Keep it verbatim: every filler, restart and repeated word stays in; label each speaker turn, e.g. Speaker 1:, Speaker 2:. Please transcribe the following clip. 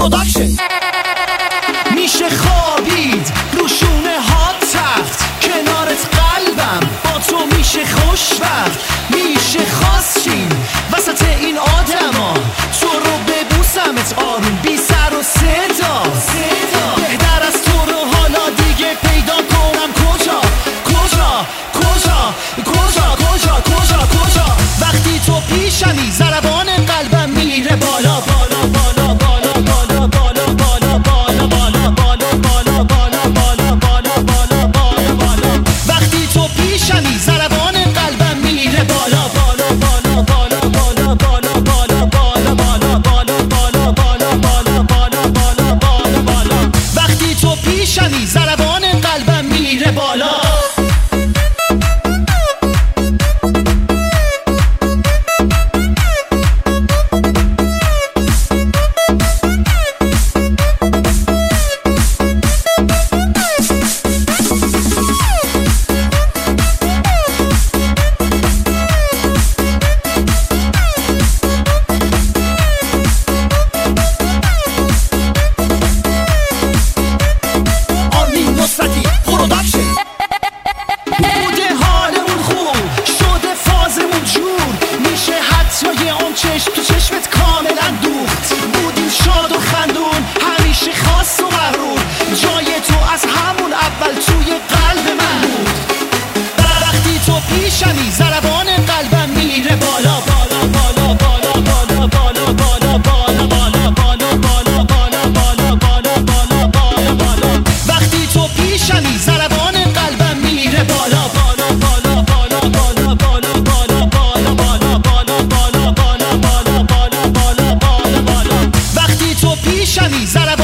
Speaker 1: پروداکشن. میشه خوابید روشونه ها تفت، کنارت قلبم با تو میشه خوشبخت. میشه خواستیم وسط این آدما تو رو ببوسمت آروم بی سر و صدا. بهتر از تو رو حالا دیگه پیدا کنم کجا کجا کجا کجا کجا کجا کجا. وقتی تو پیشمی ضربان قلبم میره بالا بالا بالا بالا بالا بالا بالا بالا بالا بالا بالا بالا بالا بالا بالا بالا. وقتی تو پیشمی ضربان قلبم میره بالا بالا بالا بالا بالا بالا بالا بالا بالا بالا بالا بالا بالا بالا بالا بالا بالا. وقتی تو پیشمی ضربان قلبم میره بالا. بوده حالمون خوب شده فازمون جور، میشه حتی یه اون چشم تو چشمت کاملا دوخت. بودیم شاد و خندون همیشه خاص و مغرور، جای تو از همون اول توی قلب من بود. وقتی تو پیشمی ضربان قلبم میره بالا بالا بالا بالا بالا بالا بالا بالا بالا بالا بالا بالا بالا بالا بالا بالا بالا. وقتی تو پیشمی ضربان قلبم میره بالا بالا بالا بالا بالا بالا بالا بالا بالا بالا بالا بالا بالا بالا بالا بالا. وقتی تو پیشمی ضربان